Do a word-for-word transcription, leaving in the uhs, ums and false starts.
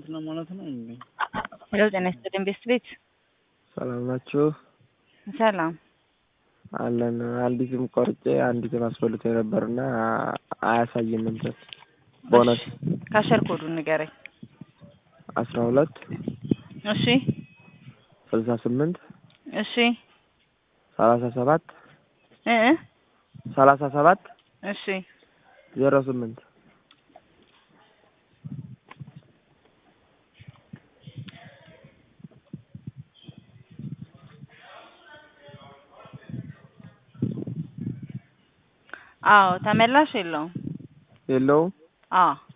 ነው ማለት ነው እንዴ? ሄሎ ጤና ይስጥልኝ ቤት ሰላም ናችሁ? ሰላም አለን። አንዲትም ቆርጬ አንዲትም አስፈልቶ ነበርና አያሳየንም ነበር። ቦነስ ካሸር ኮዱን ንገረኝ። አስራ ሁለት እሺ ስልሳ ስምንት እሺ ሰላሳ ሰባት እ ሰላሳ ሰባት እሺ ዜሮ ስምንት አዎ ተመላሽ የለውም። የለውም። አዎ